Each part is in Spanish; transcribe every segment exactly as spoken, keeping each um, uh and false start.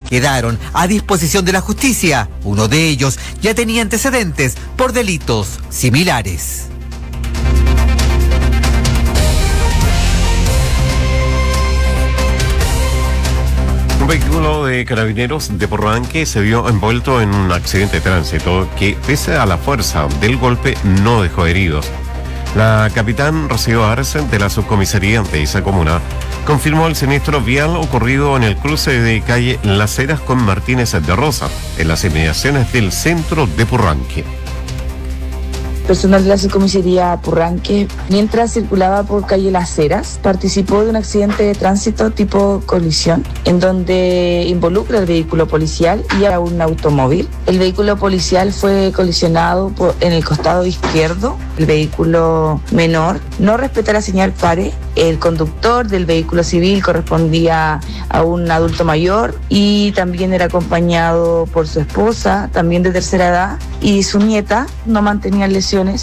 quedaron a disposición de la justicia. Uno de ellos ya tenía antecedentes por delitos similares. Un vehículo de carabineros de Porranque se vio envuelto en un accidente de tránsito que, pese a la fuerza del golpe, no dejó heridos. La capitán Rocío Arce, de la subcomisaría de esa comuna, confirmó el siniestro vial ocurrido en el cruce de calle Las Heras con Martínez de Rosa, en las inmediaciones del centro de Porranque. Personal de la subcomisaría Porranque, mientras circulaba por calle Las Heras, participó de un accidente de tránsito tipo colisión, en donde involucra el vehículo policial y a un automóvil. El vehículo policial fue colisionado por, en el costado izquierdo. El vehículo menor no respeta la señal pare. El conductor del vehículo civil correspondía a un adulto mayor y también era acompañado por su esposa, también de tercera edad, y su nieta. No mantenían lesiones.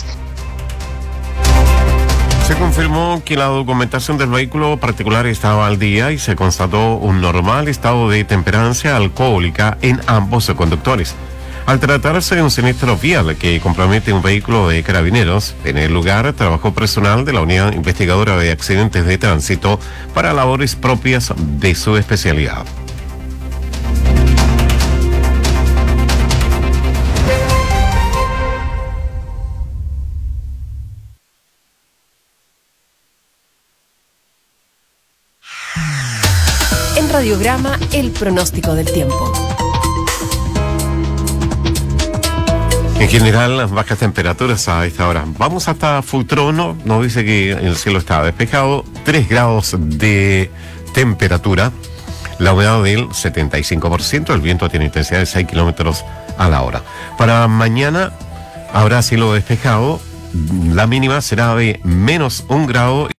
Se confirmó que la documentación del vehículo particular estaba al día y se constató un normal estado de temperancia alcohólica en ambos conductores. Al tratarse de un siniestro vial que compromete un vehículo de carabineros, en el lugar trabajó personal de la Unidad Investigadora de Accidentes de Tránsito para labores propias de su especialidad. En Radiograma, el pronóstico del tiempo. En general, las bajas temperaturas a esta hora. Vamos hasta Futrono, nos dice que el cielo está despejado, tres grados de temperatura, la humedad del setenta y cinco por ciento, el viento tiene intensidad de seis kilómetros a la hora. Para mañana habrá cielo despejado, la mínima será de menos un grado.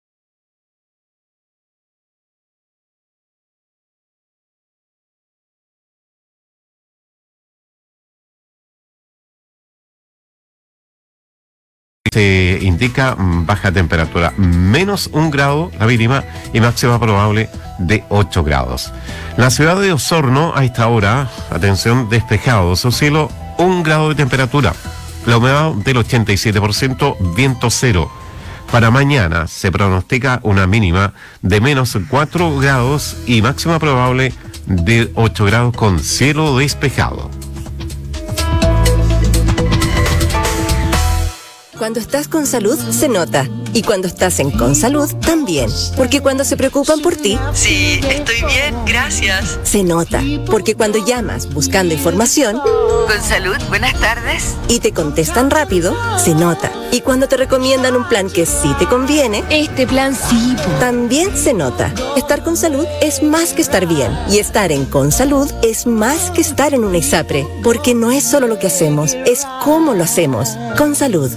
Se indica baja temperatura, menos un grado la mínima y máxima probable de ocho grados. La ciudad de Osorno a esta hora, atención, despejado, su cielo un grado de temperatura, la humedad del ochenta y siete por ciento, viento cero. Para mañana se pronostica una mínima de menos cuatro grados y máxima probable de ocho grados con cielo despejado. Cuando estás con salud, se nota. Y cuando estás en Consalud, también. Porque cuando se preocupan por ti... Sí, estoy bien, gracias. Se nota. Porque cuando llamas buscando información... Consalud, buenas tardes. Y te contestan rápido, se nota. Y cuando te recomiendan un plan que sí te conviene... Este plan sí. También se nota. Estar con salud es más que estar bien. Y estar en Consalud es más que estar en una ISAPRE. Porque no es solo lo que hacemos, es cómo lo hacemos. Consalud.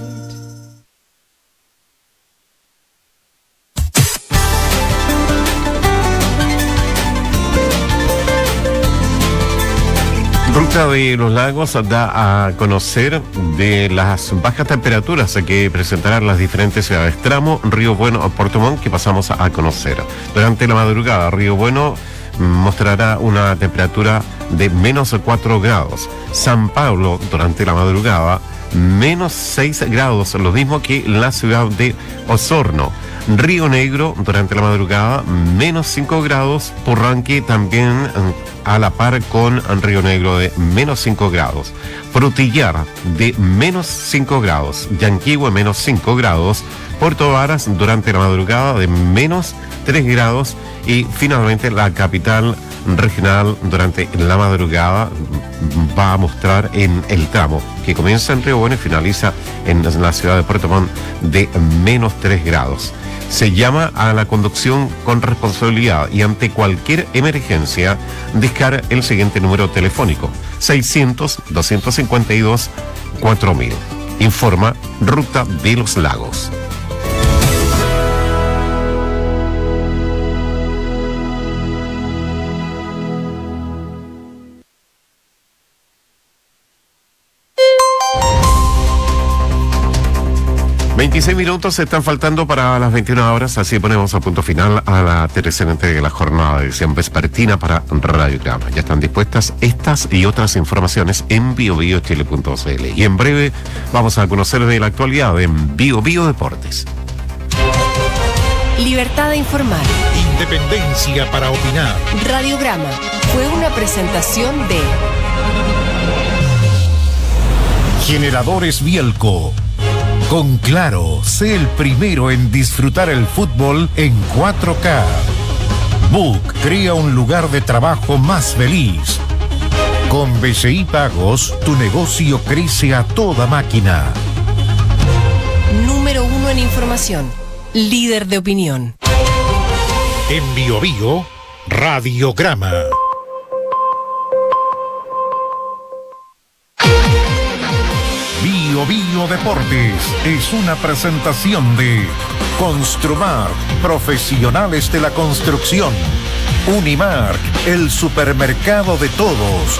Ruta de los Lagos da a conocer de las bajas temperaturas que presentarán las diferentes ciudades. Tramo, Río Bueno, Puerto Montt, que pasamos a conocer. Durante la madrugada, Río Bueno mostrará una temperatura de menos cuatro grados. San Pablo, durante la madrugada, menos seis grados, lo mismo que la ciudad de Osorno. Río Negro, durante la madrugada, menos cinco grados. Porranque también a la par con Río Negro de menos cinco grados. Frutillar de menos cinco grados. Yanquihue menos cinco grados. Puerto Varas durante la madrugada de menos tres grados. Y finalmente la capital regional durante la madrugada va a mostrar en el tramo que comienza en Río Bueno y finaliza en la ciudad de Puerto Montt de menos tres grados. Se llama a la conducción con responsabilidad y ante cualquier emergencia descarga el siguiente número telefónico: seiscientos, doscientos cincuenta y dos, cuatro mil. Informa Ruta de los Lagos. veintiséis minutos se están faltando para las veintiuna horas, así ponemos a punto final a la tercera entrega de la jornada de edición vespertina para Radio Grama. Ya están dispuestas estas y otras informaciones en bio bio chile punto c l. Y en breve vamos a conocer de la actualidad en Bio Bio Deportes. Libertad de informar. Independencia para opinar. Radiograma fue una presentación de Generadores Bielco. Con Claro, sé el primero en disfrutar el fútbol en cuatro K. Book crea un lugar de trabajo más feliz. Con B C I Pagos, tu negocio crece a toda máquina. Número uno en información. Líder de opinión. En Bio Bio, Radiograma. Bio Bio Deportes es una presentación de Construmar, profesionales de la construcción. Unimark, el supermercado de todos.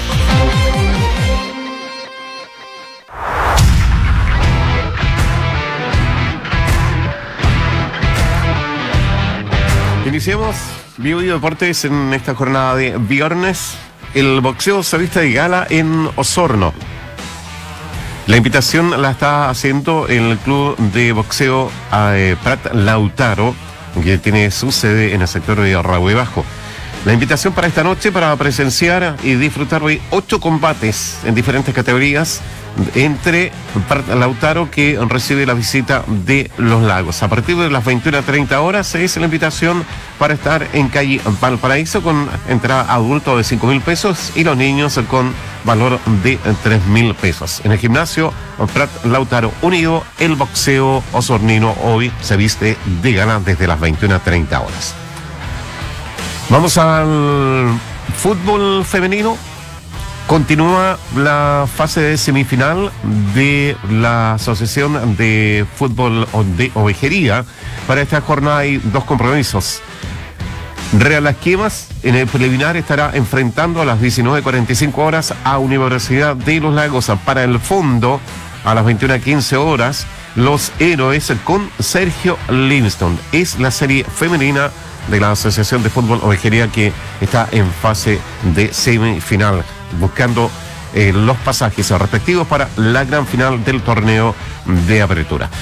Iniciemos Bio Bio Deportes en esta jornada de viernes. El boxeo se viste de gala en Osorno. La invitación la está haciendo el club de boxeo eh, Prat Lautaro, que tiene su sede en el sector de Rahue Bajo. La invitación para esta noche para presenciar y disfrutar hoy ocho combates en diferentes categorías entre Prat Lautaro, que recibe la visita de Los Lagos. A partir de las veintiuna treinta horas es la invitación para estar en calle Valparaíso con entrada adulto de cinco mil pesos y los niños con valor de tres mil pesos. En el gimnasio Prat Lautaro Unido, el boxeo osornino hoy se viste de gala desde las veintiuna treinta horas. Vamos al fútbol femenino. Continúa la fase de semifinal de la Asociación de Fútbol de Ovejería. Para esta jornada hay dos compromisos. Real Las Quemas en el preliminar estará enfrentando a las diecinueve cuarenta y cinco horas a Universidad de Los Lagos. Para el fondo, a las veintiuna quince horas, Los Héroes con Sergio Livingston. Es la serie femenina de la Asociación de Fútbol Ovejería que está en fase de semifinal, buscando eh, los pasajes respectivos para la gran final del torneo de apertura.